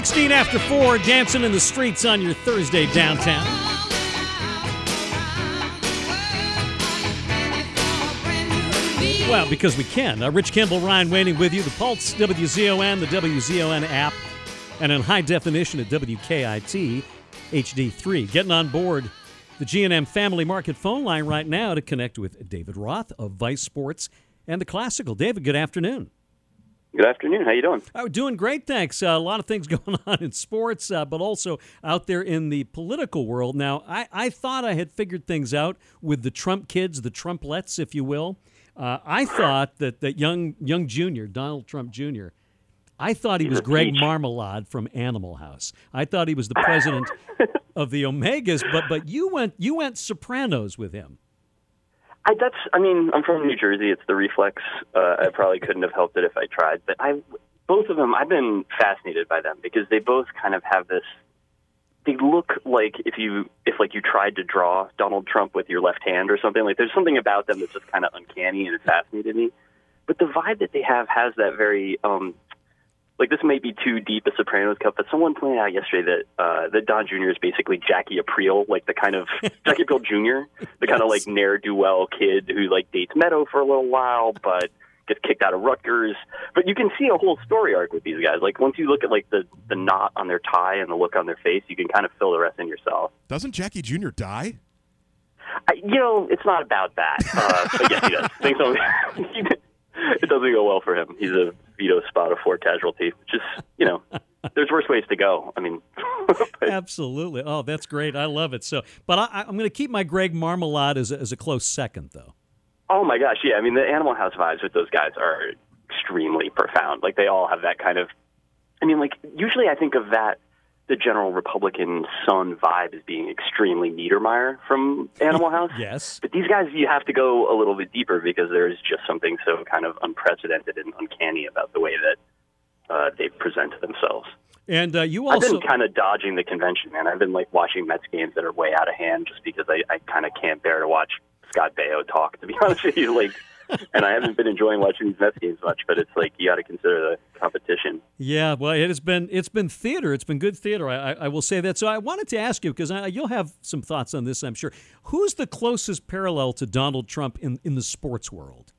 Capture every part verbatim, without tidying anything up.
sixteen after four, dancing in the streets on your Thursday downtown. Well, because we can. Uh, Rich Kimball, Ryan Waiting with you. The Pulse, W Z O N, the W Z O N app, and in high definition at W K I T H D three. Getting on board the G and M Family Market phone line right now to connect with David Roth of Vice Sports and the Classical. David, good afternoon. Good afternoon. How you doing? Oh, doing great, thanks. Uh, a lot of things going on in sports, uh, but also out there in the political world. Now, I, I thought I had figured things out with the Trump kids, the Trumplets, if you will. Uh, I thought that, that young young Junior, Donald Trump Junior, I thought he was Greg Marmalade from Animal House. I thought he was the president of the Omegas, but but you went you went Sopranos with him. I, that's. I mean, I'm from New Jersey. It's the reflex. Uh, I probably couldn't have helped it if I tried. But I, both of them, I've been fascinated by them because they both kind of have this. They look like if you, if like you tried to draw Donald Trump with your left hand or something. Like there's something about them that's just kind of uncanny, and it fascinated me. But the vibe that they have has that very. Um, Like, this might be too deep a Sopranos cut, but someone pointed out yesterday that uh, that Don Junior is basically Jackie Aprile, like the kind of Jackie Aprile Junior, the kind of like ne'er-do-well kid who like dates Meadow for a little while, but gets kicked out of Rutgers. But you can see a whole story arc with these guys. Like once you look at like the the knot on their tie and the look on their face, you can kind of fill the rest in yourself. Doesn't Jackie Junior die? I, you know, it's not about that. Uh, but yes, he does. Things don't, it doesn't go well for him. He's a Vito Spatafor casualty, which is, you know, there's worse ways to go. I mean, absolutely. Oh, that's great. I love it. So, but I, I'm going to keep my Greg Marmalade as a, as a close second, though. Oh my gosh, yeah. I mean, the Animal House vibes with those guys are extremely profound. Like they all have that kind of. I mean, like usually I think of that the general Republican son vibe as being extremely Niedermeyer from Animal House. Yes. But these guys, you have to go a little bit deeper because there is just something so kind of unprecedented and uncanny about the way that uh, they present themselves. And uh, you also... I've been kind of dodging the convention, man. I've been like watching Mets games that are way out of hand just because I, I kind of can't bear to watch Scott Baio talk, to be honest with you. Like, and I haven't been enjoying watching these Mets games much, but it's like you got to consider the competition. Yeah, well, it has been it's been theater. It's been good theater. I, I, I will say that. So I wanted to ask you because you'll have some thoughts on this, I'm sure. Who's the closest parallel to Donald Trump in, in the sports world?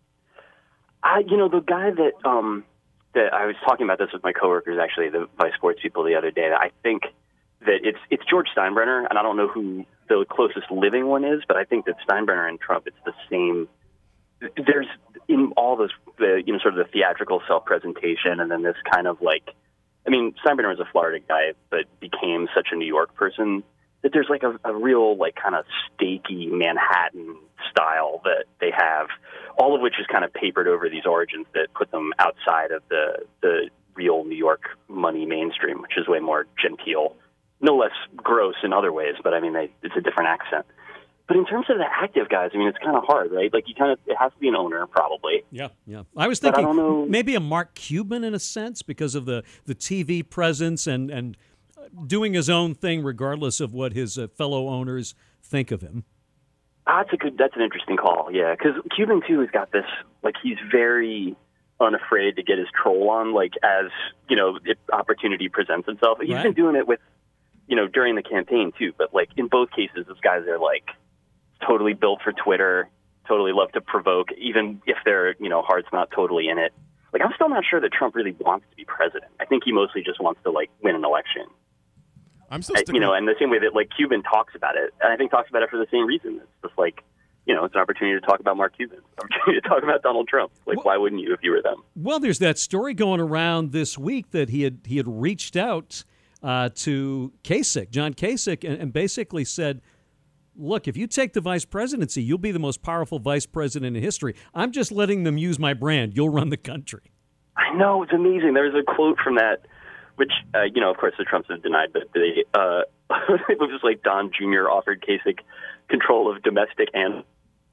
I, you know, the guy that um, that I was talking about this with my coworkers, actually, the Vice Sports people the other day. That I think that it's it's George Steinbrenner, and I don't know who the closest living one is, but I think that Steinbrenner and Trump, it's the same. There's in all this, the you know, sort of the theatrical self-presentation, and then this kind of like, I mean, Steinbrenner was a Florida guy, but became such a New York person that there's like a, a real like kind of stakey Manhattan style that they have, all of which is kind of papered over these origins that put them outside of the the real New York money mainstream, which is way more genteel, no less gross in other ways, but I mean, they, it's a different accent. But in terms of the active guys, I mean, it's kind of hard, right? Like, you kind of, it has to be an owner, probably. Yeah, yeah. I was But I thinking don't know. maybe a Mark Cuban in a sense because of the, the T V presence and, and doing his own thing regardless of what his uh, fellow owners think of him. Ah, that's a good, that's an interesting call, yeah. Because Cuban, too, has got this, like, he's very unafraid to get his troll on, like, as, you know, if opportunity presents itself. He's Right. been doing it with, you know, during the campaign, too. But, like, in both cases, those guys are, like, totally built for Twitter, totally love to provoke, even if their, you know, heart's not totally in it. Like, I'm still not sure that Trump really wants to be president. I think he mostly just wants to, like, win an election. I'm still I, sticking you know, with- and the same way that, like, Cuban talks about it, and I think talks about it for the same reason. It's just, like, you know, it's an opportunity to talk about Mark Cuban, it's an opportunity to talk about Donald Trump. Like, Well- why wouldn't you if you were them? Well, there's that story going around this week that he had he had reached out uh, to Kasich, John Kasich, and, and basically said, look, if you take the vice presidency, you'll be the most powerful vice president in history. I'm just letting them use my brand. You'll run the country. I know, it's amazing. There's a quote from that, which, uh, you know, of course, the Trumps have denied, but they, uh, it was just like Don Junior offered Kasich control of domestic and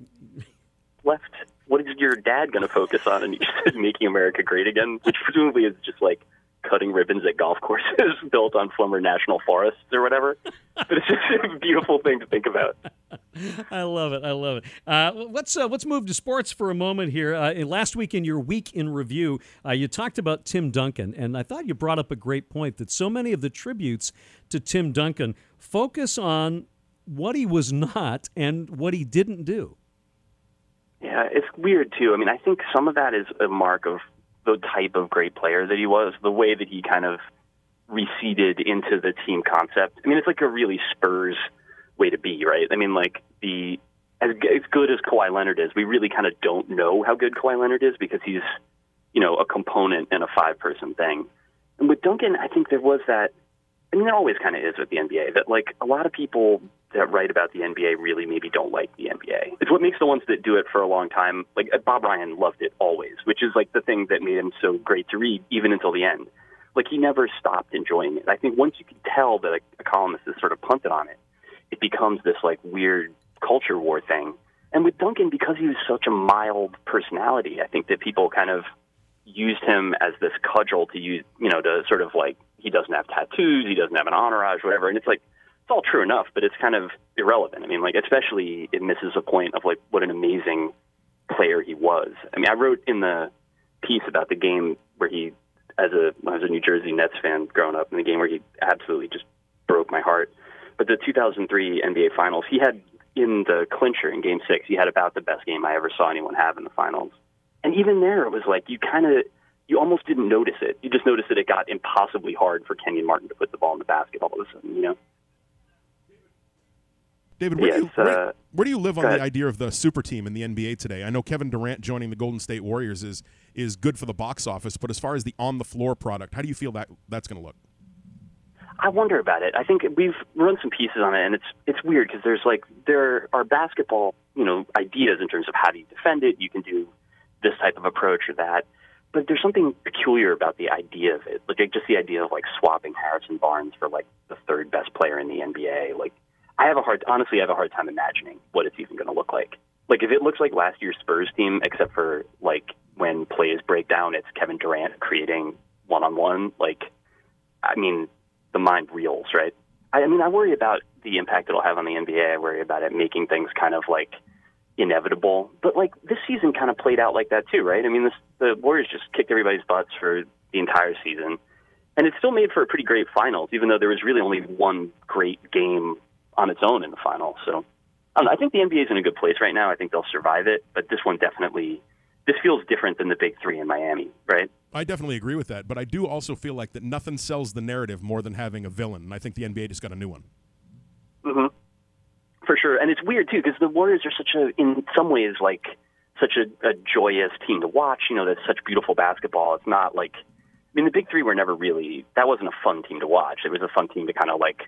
left. What is your dad going to focus on? And he said, making America great again, which presumably is just like cutting ribbons at golf courses built on former national forests or whatever. But it's just a beautiful thing to think about. I love it. I love it. Uh, let's uh, let's move to sports for a moment here. Uh, last week in your week in review, uh, you talked about Tim Duncan, and I thought you brought up a great point that so many of the tributes to Tim Duncan focus on what he was not and what he didn't do. Yeah, it's weird too. I mean, I think some of that is a mark of the type of great player that he was, the way that he kind of receded into the team concept. I mean, it's like a really Spurs way to be, right? I mean, like the as, as good as Kawhi Leonard is, we really kind of don't know how good Kawhi Leonard is because he's, you know, a component in a five-person thing. And with Duncan, I think there was that. I mean, there always kind of is with the N B A that like a lot of people that write about the N B A really maybe don't like the N B A. It's what makes the ones that do it for a long time. Like Bob Ryan loved it always, which is like the thing that made him so great to read even until the end. Like he never stopped enjoying it. I think once you can tell that a, a columnist is sort of punted on it, it becomes this like weird culture war thing. And with Duncan, because he was such a mild personality, I think that people kind of used him as this cudgel to use, you know, to sort of like, he doesn't have tattoos, he doesn't have an entourage, whatever. And it's like, it's all true enough, but it's kind of irrelevant. I mean, like, especially it misses a point of like what an amazing player he was. I mean, I wrote in the piece about the game where he, as a, when I was a New Jersey Nets fan growing up, in the game where he absolutely just broke my heart. But the two thousand three N B A Finals, he had in the clincher in Game Six, he had about the best game I ever saw anyone have in the finals. And even there, it was like you kind of, you almost didn't notice it. You just noticed that it got impossibly hard for Kenyon Martin to put the ball in the basket all of a sudden, you know? David, where, yes, do you, where, uh, where do you live on the ahead. idea of the super team in the N B A today? I know Kevin Durant joining the Golden State Warriors is is good for the box office, but as far as the on-the-floor product, how do you feel that that's going to look? I wonder about it. I think we've run some pieces on it, and it's it's weird because there's like there are basketball, you know, ideas in terms of how do you defend it. You can do this type of approach or that, but there's something peculiar about the idea of it. Like just the idea of like swapping Harrison Barnes for like the third best player in the N B A. Like I have a hard, honestly, I have a hard time imagining what it's even going to look like. Like if it looks like last year's Spurs team, except for like when plays break down, it's Kevin Durant creating one-on-one. Like, I mean, the mind reels, right? I, I mean, I worry about the impact it'll have on the N B A. I worry about it making things kind of like inevitable. But like this season kind of played out like that too, right? I mean, this, the Warriors just kicked everybody's butts for the entire season, and it still made for a pretty great finals, even though there was really only one great game on its own in the finals. So I don't know, I think the N B A is in a good place right now. I think they'll survive it, but this one definitely, this feels different than the big three in Miami, right? I definitely agree with that, but I do also feel like that nothing sells the narrative more than having a villain, and I think the N B A just got a new one. Mm-hmm. For sure, and it's weird too because the Warriors are such a, in some ways, like such a, a joyous team to watch. You know, that's such beautiful basketball. It's not like, I mean, the big three were never really. That wasn't a fun team to watch. It was a fun team to kind of like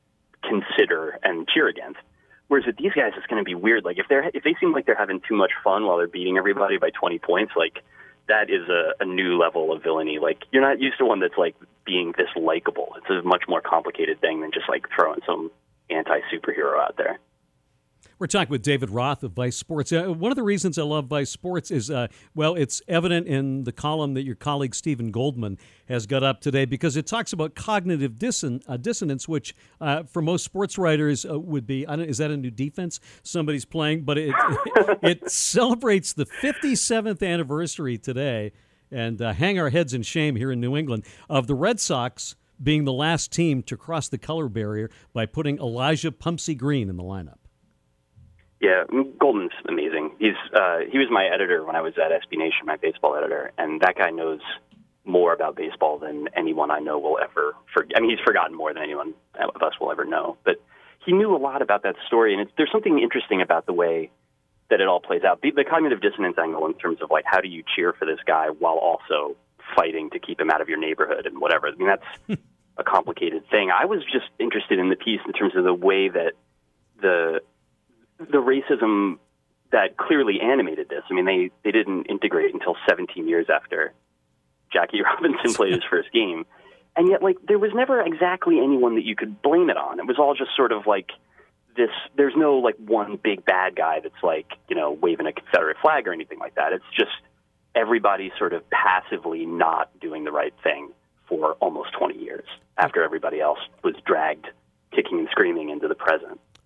consider and cheer against. Whereas with these guys, it's going to be weird. Like if they're if they seem like they're having too much fun while they're beating everybody by twenty points, like that is a, a new level of villainy. Like you're not used to one that's like being this likable. It's a much more complicated thing than just like throwing some anti-superhero out there. We're talking with David Roth of Vice Sports. Uh, one of the reasons I love Vice Sports is, uh, well, it's evident in the column that your colleague Stephen Goldman has got up today because it talks about cognitive disson- uh, dissonance, which uh, for most sports writers uh, would be, I don't, is that a new defense somebody's playing? But it, it, it celebrates the fifty-seventh anniversary today, and uh, hang our heads in shame here in New England, of the Red Sox being the last team to cross the color barrier by putting Elijah Pumpsy Green in the lineup. Yeah, Goldman's amazing. He's uh, he was my editor when I was at S B Nation, my baseball editor, and that guy knows more about baseball than anyone I know will ever forget. I mean, he's forgotten more than anyone of us will ever know. But he knew a lot about that story, and it's, there's something interesting about the way that it all plays out. The, the cognitive dissonance angle in terms of, like, how do you cheer for this guy while also fighting to keep him out of your neighborhood and whatever. I mean, that's a complicated thing. I was just interested in the piece in terms of the way that the the racism that clearly animated this. I mean, they, they didn't integrate until seventeen years after Jackie Robinson played his first game. And yet, like, there was never exactly anyone that you could blame it on. It was all just sort of like this, there's no, like, one big bad guy that's, like, you know, waving a Confederate flag or anything like that. It's just everybody sort of passively not doing the right thing for almost twenty years after everybody else was dragged kicking and screaming into the present.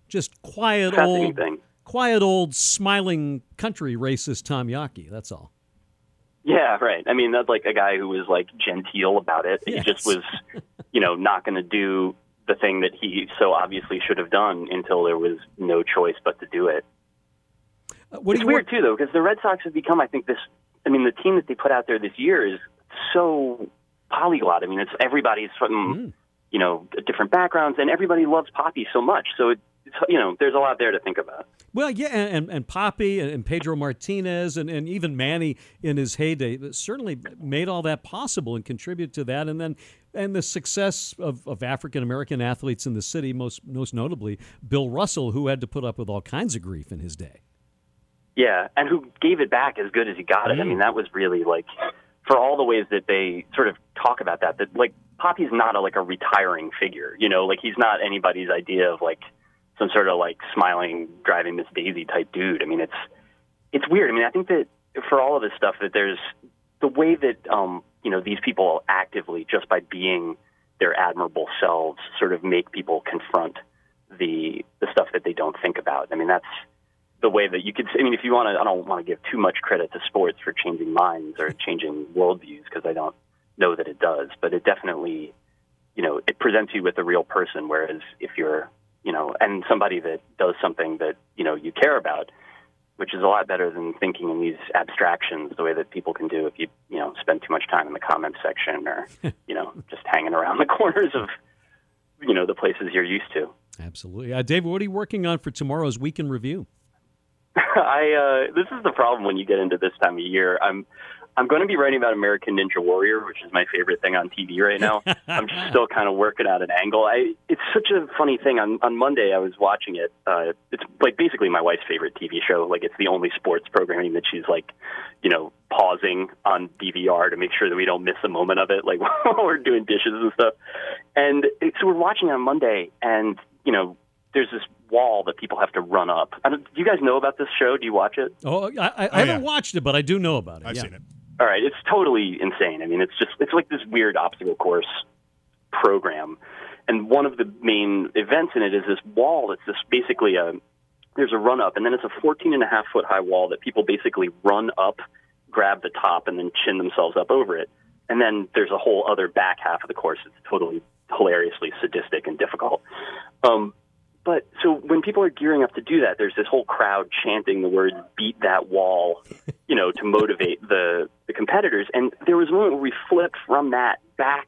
Just quiet Fascinating old, thing. quiet old, smiling country racist Tom Yawkey. That's all. Yeah, right. I mean, that's like a guy who was like genteel about it. Yes. He just was, you know, not going to do the thing that he so obviously should have done until there was no choice but to do it. Uh, what do It's you weird too, though, because the Red Sox have become, I think, this. I mean, the team that they put out there this year is so polyglot. I mean, it's everybody's from, Mm. you know, different backgrounds, and everybody loves Poppy so much. So, it, it's, you know, there's a lot there to think about. Well, yeah, and, and, and Poppy and Pedro Martinez and, and even Manny in his heyday certainly made all that possible and contributed to that. And then and the success of, of African-American athletes in the city, most most notably Bill Russell, who had to put up with all kinds of grief in his day. Yeah, and who gave it back as good as he got it. I mean, that was really like, for all the ways that they sort of talk about that, that like Poppy's not a, like a retiring figure, you know, like he's not anybody's idea of like some sort of like smiling, driving Miss Daisy type dude. I mean, it's it's weird. I mean, I think that for all of this stuff, that there's the way that um, you know, these people actively, just by being their admirable selves, sort of make people confront the the stuff that they don't think about. I mean, that's the way that you could. I mean, if you want to, I don't want to give too much credit to sports for changing minds or changing worldviews, because I don't know that it does. But it definitely, you know, it presents you with a real person. Whereas if you're, you know, and somebody that does something that, you know, you care about, which is a lot better than thinking in these abstractions the way that people can do if you, you know, spend too much time in the comments section or, you know, just hanging around the corners of, you know, the places you're used to. Absolutely. Uh, David, what are you working on for tomorrow's Week in Review? I uh, this is the problem when you get into this time of year. I'm I'm going to be writing about American Ninja Warrior, which is my favorite thing on T V right now. I'm still kind of working out an angle. I it's such a funny thing. On on Monday, I was watching it. Uh, it's like basically my wife's favorite T V show. Like it's the only sports programming that she's like, you know, pausing on D V R to make sure that we don't miss a moment of it, like while we're doing dishes and stuff. And it, so we're watching it on Monday, and you know, there's this wall that people have to run up. I don't, do you guys know about this show? Do you watch it? Oh, I, I, I Oh, haven't yeah. watched it, but I do know about it. I've yeah. seen it. All right, it's totally insane. I mean, it's just it's like this weird obstacle course program, and one of the main events in it is this wall that's just basically a there's a run up, and then it's a fourteen and a half foot high wall that people basically run up, grab the top, and then chin themselves up over it, and then there's a whole other back half of the course that's totally hilariously sadistic and difficult. Um, But so when people are gearing up to do that, there's this whole crowd chanting the words "beat that wall," you know, to motivate the, the competitors. And there was a moment where we flipped from that back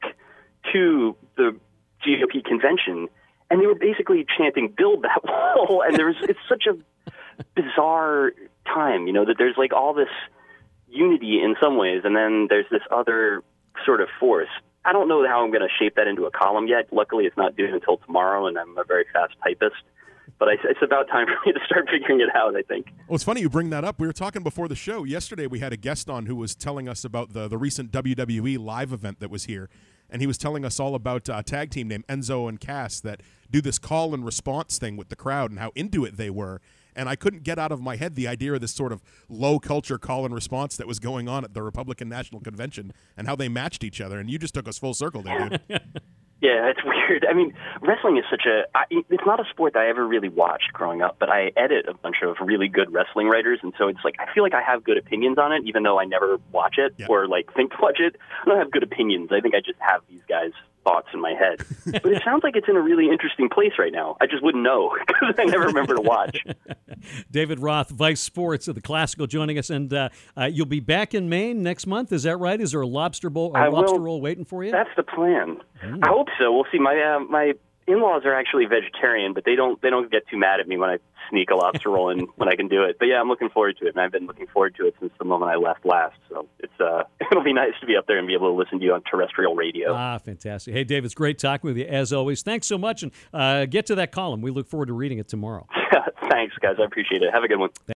to the G O P convention, and they were basically chanting "build that wall." And there was it's such a bizarre time, you know, that there's like all this unity in some ways, and then there's this other sort of force. I don't know how I'm going to shape that into a column yet. Luckily, it's not due until tomorrow, and I'm a very fast typist. But I, it's about time for me to start figuring it out, I think. Well, it's funny you bring that up. We were talking before the show. Yesterday, we had a guest on who was telling us about the, the recent W W E live event that was here. And he was telling us all about a tag team named Enzo and Cass that do this call and response thing with the crowd and how into it they were. And I couldn't get out of my head the idea of this sort of low culture call and response that was going on at the Republican National Convention and how they matched each other. And you just took us full circle there, dude. Yeah, it's weird. I mean, wrestling is such a I, it's not a sport that I ever really watched growing up, but I edit a bunch of really good wrestling writers, and so it's like I feel like I have good opinions on it, even though I never watch it Yeah. or like think to watch it. I don't have good opinions. I think I just have these guys' thoughts in my head. But it sounds like it's in a really interesting place right now. I just wouldn't know because I never remember to watch. David Roth, Vice Sports of the Classical, joining us, and uh, uh, you'll be back in Maine next month. Is that right? Is there a lobster bowl, a I lobster will- roll waiting for you? That's the plan. I hope so. We'll see. My uh, my in-laws are actually vegetarian, but they don't they don't get too mad at me when I sneak a lobster roll in when I can do it. But yeah, I'm looking forward to it, and I've been looking forward to it since the moment I left last. So it's uh it'll be nice to be up there and be able to listen to you on terrestrial radio. Ah, fantastic. Hey, Dave, it's great talking with you, as always. Thanks so much, and uh, get to that column. We look forward to reading it tomorrow. Thanks, guys. I appreciate it. Have a good one.